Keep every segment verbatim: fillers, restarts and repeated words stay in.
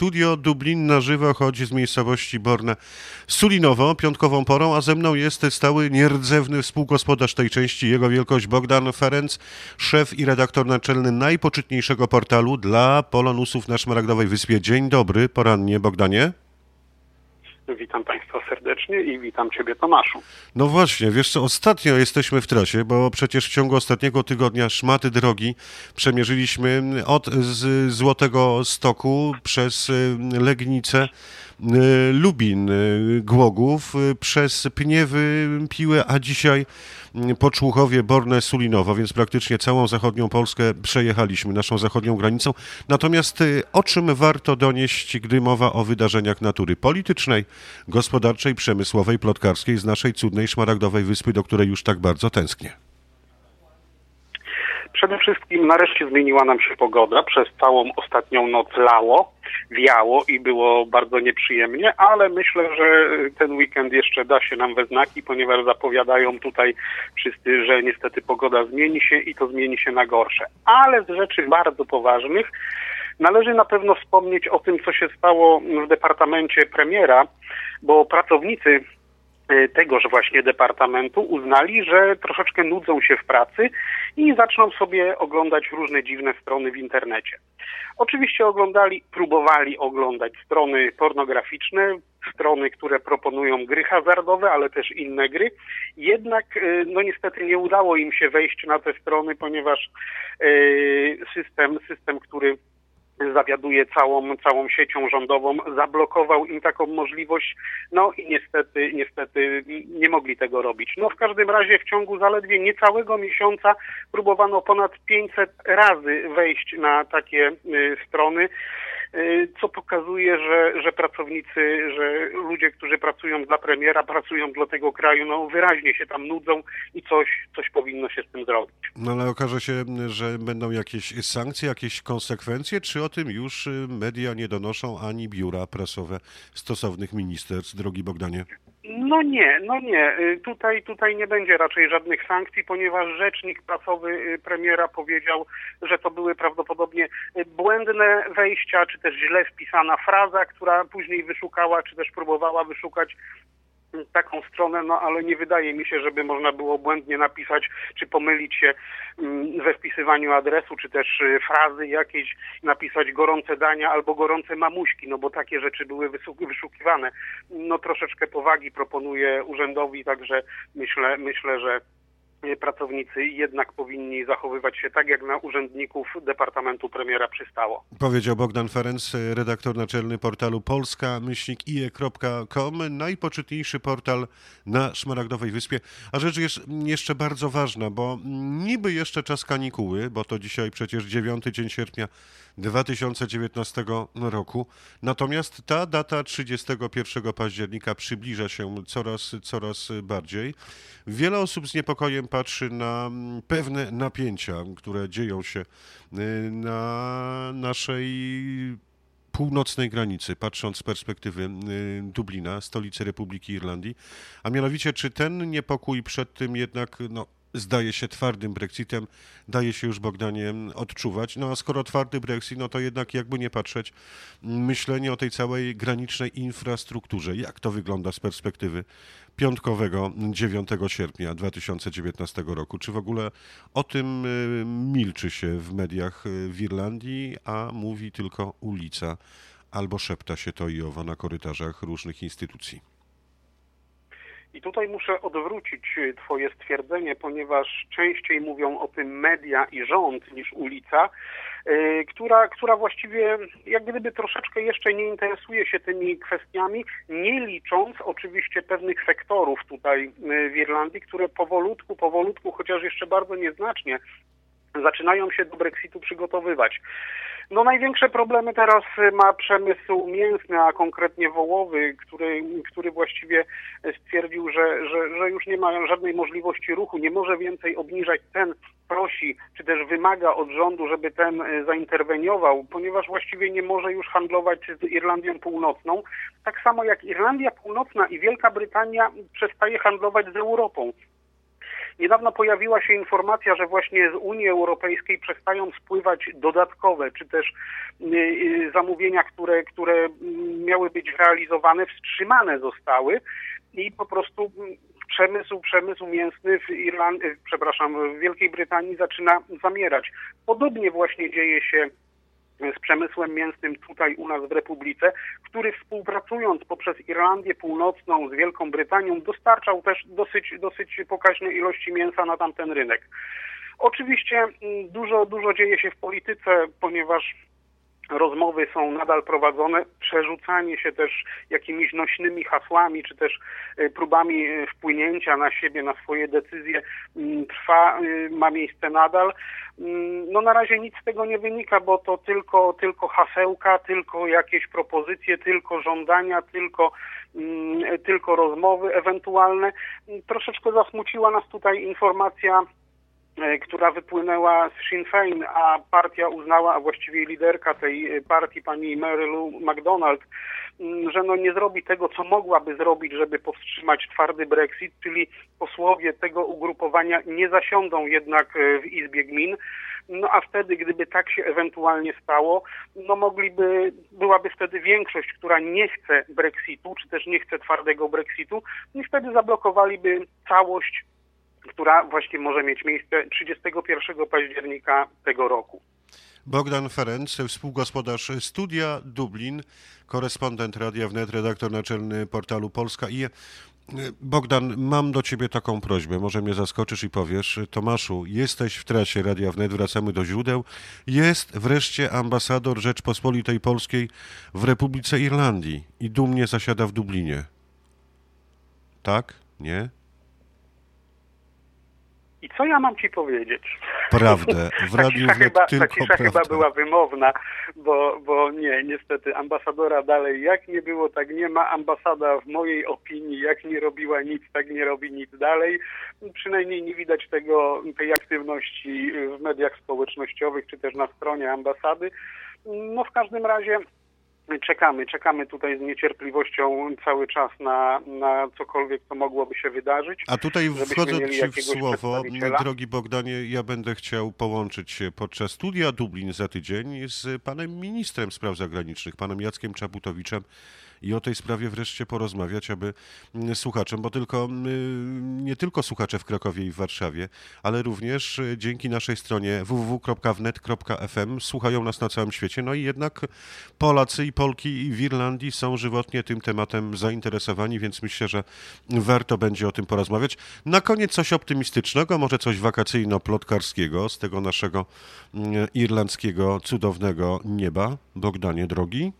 Studio Dublin na żywo chodzi z miejscowości Borne Sulinowo, piątkową porą, a ze mną jest stały nierdzewny współgospodarz tej części, jego wielkość Bogdan Ferenc, szef i redaktor naczelny najpoczytniejszego portalu dla Polonusów na Szmaragdowej Wyspie. Dzień dobry, porannie, Bogdanie. Witam Państwa serdecznie i witam Ciebie, Tomaszu. No właśnie, wiesz co, ostatnio jesteśmy w trasie, bo przecież w ciągu ostatniego tygodnia szmaty drogi przemierzyliśmy od z Złotego Stoku przez Legnicę, Lubin, Głogów, przez Pniewy, Piłę, a dzisiaj po Człuchowie, Borne, Sulinowo, więc praktycznie całą zachodnią Polskę przejechaliśmy, naszą zachodnią granicą. Natomiast o czym warto donieść, gdy mowa o wydarzeniach natury politycznej, gospodarczej, przemysłowej, plotkarskiej z naszej cudnej Szmaragdowej Wyspy, do której już tak bardzo tęsknię? Przede wszystkim nareszcie zmieniła nam się pogoda. Przez całą ostatnią noc lało, wiało i było bardzo nieprzyjemnie, ale myślę, że ten weekend jeszcze da się nam we znaki, ponieważ zapowiadają tutaj wszyscy, że niestety pogoda zmieni się i to zmieni się na gorsze. Ale z rzeczy bardzo poważnych należy na pewno wspomnieć o tym, co się stało w departamencie premiera, bo pracownicy tegoż właśnie departamentu uznali, że troszeczkę nudzą się w pracy i zaczną sobie oglądać różne dziwne strony w internecie. Oczywiście oglądali, próbowali oglądać strony pornograficzne, strony, które proponują gry hazardowe, ale też inne gry. Jednak no niestety nie udało im się wejść na te strony, ponieważ system, system, który zawiaduje całą, całą siecią rządową, zablokował im taką możliwość, no i niestety, niestety nie mogli tego robić. No w każdym razie w ciągu zaledwie niecałego miesiąca próbowano ponad pięćset razy wejść na takie y, strony, y, co pokazuje, że, że pracownicy, że ludzie, którzy pracują dla premiera, pracują dla tego kraju, no wyraźnie się tam nudzą i coś, coś powinno się z tym zrobić. No ale okaże się, że będą jakieś sankcje, jakieś konsekwencje, czy o tym już media nie donoszą ani biura prasowe stosownych ministerstw, drogi Bogdanie? No nie, no nie. Tutaj, tutaj nie będzie raczej żadnych sankcji, ponieważ rzecznik prasowy premiera powiedział, że to były prawdopodobnie błędne wejścia, czy też źle wpisana fraza, która później wyszukała, czy też próbowała wyszukać taką stronę, no ale nie wydaje mi się, żeby można było błędnie napisać, czy pomylić się we wpisywaniu adresu, czy też frazy jakiejś, napisać gorące dania albo gorące mamuśki, no bo takie rzeczy były wyszukiwane. No troszeczkę powagi proponuję urzędowi, także myślę, myślę, że pracownicy jednak powinni zachowywać się tak, jak na urzędników departamentu premiera przystało. Powiedział Bogdan Ferenc, redaktor naczelny portalu polska myślnik i e kropka com, najpoczytniejszy portal na Szmaragdowej Wyspie. A rzecz jest jeszcze bardzo ważna, bo niby jeszcze czas kanikuły, bo to dzisiaj przecież dziewiąty dzień sierpnia dwa tysiące dziewiętnastego roku. Natomiast ta data trzydziestego pierwszego października przybliża się coraz, coraz bardziej. Wiele osób z niepokojem patrzy na pewne napięcia, które dzieją się na naszej północnej granicy, patrząc z perspektywy Dublina, stolicy Republiki Irlandii, a mianowicie czy ten niepokój przed tym jednak, no, zdaje się twardym Brexitem, daje się już, Bogdanie, odczuwać. No a skoro twardy Brexit, no to jednak jakby nie patrzeć, myślenie o tej całej granicznej infrastrukturze. Jak to wygląda z perspektywy piątkowego dziewiątego sierpnia dwa tysiące dziewiętnastego roku? Czy w ogóle o tym milczy się w mediach w Irlandii, a mówi tylko ulica, albo szepta się to i owo na korytarzach różnych instytucji? I tutaj muszę odwrócić Twoje stwierdzenie, ponieważ częściej mówią o tym media i rząd niż ulica, yy, która, która właściwie jak gdyby troszeczkę jeszcze nie interesuje się tymi kwestiami, nie licząc oczywiście pewnych sektorów tutaj w Irlandii, które powolutku, powolutku, chociaż jeszcze bardzo nieznacznie, zaczynają się do Brexitu przygotowywać. No największe problemy teraz ma przemysł mięsny, a konkretnie wołowy, który, który właściwie stwierdził, że, że, że już nie ma żadnej możliwości ruchu, nie może więcej obniżać cen, prosi, czy też wymaga od rządu, żeby ten zainterweniował, ponieważ właściwie nie może już handlować z Irlandią Północną. Tak samo jak Irlandia Północna i Wielka Brytania przestaje handlować z Europą. Niedawno pojawiła się informacja, że właśnie z Unii Europejskiej przestają spływać dodatkowe, czy też zamówienia, które, które miały być realizowane, wstrzymane zostały i po prostu przemysł, przemysł mięsny w Irlandii, przepraszam, w Wielkiej Brytanii zaczyna zamierać. Podobnie właśnie dzieje się z przemysłem mięsnym tutaj u nas w Republice, który współpracując poprzez Irlandię Północną z Wielką Brytanią dostarczał też dosyć, dosyć pokaźne ilości mięsa na tamten rynek. Oczywiście dużo, dużo dzieje się w polityce, ponieważ rozmowy są nadal prowadzone, przerzucanie się też jakimiś nośnymi hasłami, czy też próbami wpłynięcia na siebie, na swoje decyzje trwa, ma miejsce nadal. No na razie nic z tego nie wynika, bo to tylko, tylko hasełka, tylko jakieś propozycje, tylko żądania, tylko, tylko rozmowy ewentualne. Troszeczkę zasmuciła nas tutaj informacja, która wypłynęła z Sinn Féin, a partia uznała, a właściwie liderka tej partii, pani Mary Lou McDonald, że no nie zrobi tego, co mogłaby zrobić, żeby powstrzymać twardy Brexit, czyli posłowie tego ugrupowania nie zasiądą jednak w Izbie Gmin. No a wtedy, gdyby tak się ewentualnie stało, no mogliby, byłaby wtedy większość, która nie chce Brexitu, czy też nie chce twardego Brexitu, i wtedy zablokowaliby całość, która właśnie może mieć miejsce trzydziestego pierwszego października tego roku. Bogdan Ferenc, współgospodarz Studia Dublin, korespondent Radia Wnet, redaktor naczelny portalu Polska I E. Bogdan, mam do ciebie taką prośbę, może mnie zaskoczysz i powiesz. Tomaszu, jesteś w trasie Radia Wnet, wracamy do źródeł. Jest wreszcie ambasador Rzeczpospolitej Polskiej w Republice Irlandii i dumnie zasiada w Dublinie. Tak? Nie? I co ja mam ci powiedzieć? Prawdę. W Radiu ta Wnet chyba, tylko ta cisza prawda. chyba była wymowna, bo, bo nie, niestety ambasadora dalej jak nie było, tak nie ma. Ambasada w mojej opinii jak nie robiła nic, tak nie robi nic dalej. Przynajmniej nie widać tego, tej aktywności w mediach społecznościowych, czy też na stronie ambasady. No w każdym razie Czekamy, czekamy tutaj z niecierpliwością cały czas na, na cokolwiek, co mogłoby się wydarzyć. A tutaj wchodząc ci w słowo, przedstawiciela. drogi Bogdanie, ja będę chciał połączyć się podczas Studia Dublin za tydzień z panem ministrem spraw zagranicznych, panem Jackiem Czaputowiczem i o tej sprawie wreszcie porozmawiać, aby słuchaczom, bo tylko nie tylko słuchacze w Krakowie i w Warszawie, ale również dzięki naszej stronie w w w kropka wnet kropka f m słuchają nas na całym świecie. No i jednak Polacy i Polki w Irlandii są żywotnie tym tematem zainteresowani, więc myślę, że warto będzie o tym porozmawiać. Na koniec coś optymistycznego, może coś wakacyjno-plotkarskiego z tego naszego irlandzkiego cudownego nieba. Bogdanie, drogi.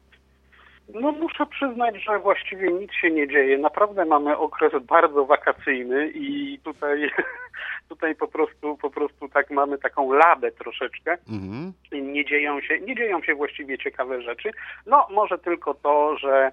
No muszę przyznać, że właściwie nic się nie dzieje. Naprawdę mamy okres bardzo wakacyjny i tutaj, tutaj po prostu, po prostu tak mamy taką labę troszeczkę. Mhm. Nie dzieją się, nie dzieją się właściwie ciekawe rzeczy. No może tylko to, że,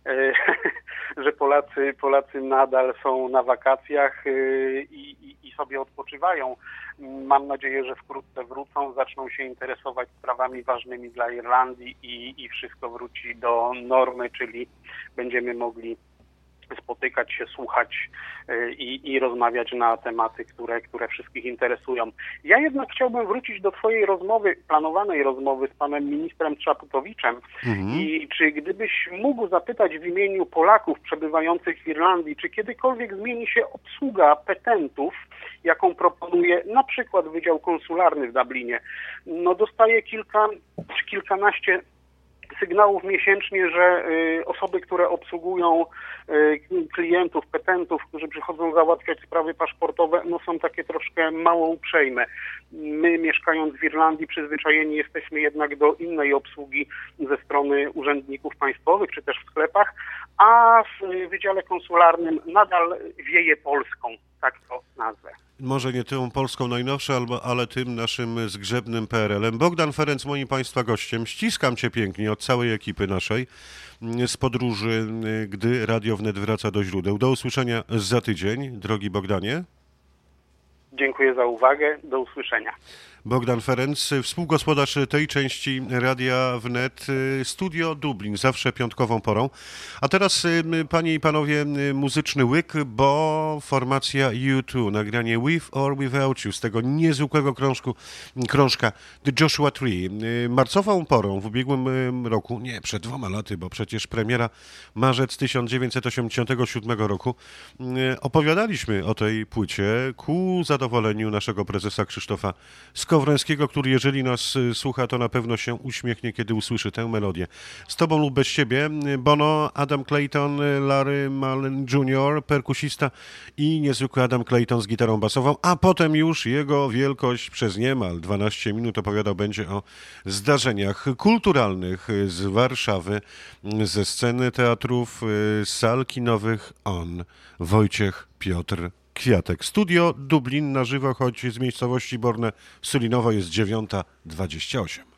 że Polacy, Polacy nadal są na wakacjach i, i, i sobie odpoczywają. Mam nadzieję, że wkrótce wrócą, zaczną się interesować sprawami ważnymi dla Irlandii i, i wszystko wróci do normy, czyli będziemy mogli spotykać się, słuchać i, i rozmawiać na tematy, które, które wszystkich interesują. Ja jednak chciałbym wrócić do twojej rozmowy, planowanej rozmowy z panem ministrem Czaputowiczem. Mhm. I czy gdybyś mógł zapytać w imieniu Polaków przebywających w Irlandii, czy kiedykolwiek zmieni się obsługa petentów, jaką proponuje na przykład Wydział Konsularny w Dublinie? No dostaję kilka, kilkanaście sygnałów miesięcznie, że y, osoby, które obsługują y, klientów, petentów, którzy przychodzą załatwiać sprawy paszportowe, no są takie troszkę mało uprzejme. My, mieszkając w Irlandii, przyzwyczajeni jesteśmy jednak do innej obsługi ze strony urzędników państwowych, czy też w sklepach, a w Wydziale Konsularnym nadal wieje Polską, tak to nazwę. Może nie tą Polską najnowszą, ale tym naszym zgrzebnym P R L-em. Bogdan Ferenc, moim Państwa gościem. Ściskam Cię pięknie od całej ekipy naszej z podróży, gdy Radio Wnet wraca do źródeł. Do usłyszenia za tydzień, drogi Bogdanie. Dziękuję za uwagę. Do usłyszenia. Bogdan Ferenc, współgospodarz tej części Radia Wnet, Studio Dublin, zawsze piątkową porą. A teraz, panie i panowie, muzyczny łyk, bo formacja U dwa, nagranie With or Without You z tego niezwykłego krążku, krążka The Joshua Tree. Marcową porą w ubiegłym roku, nie, przed dwoma laty, bo przecież premiera marzec tysiąc dziewięćset osiemdziesiątego siódmego roku, opowiadaliśmy o tej płycie ku zadowoleniu naszego prezesa Krzysztofa Skowrońskiego, który jeżeli nas słucha, to na pewno się uśmiechnie, kiedy usłyszy tę melodię. Z tobą lub bez ciebie, Bono, Adam Clayton, Larry Mullen junior, perkusista i niezwykły Adam Clayton z gitarą basową, a potem już jego wielkość przez niemal dwanaście minut opowiadał będzie o zdarzeniach kulturalnych z Warszawy, ze sceny teatrów, z sal kinowych. On, Wojciech Piotr Kwiatek. Studio Dublin na żywo, choć z miejscowości Borne Sulinowo jest dziewiąta dwadzieścia osiem.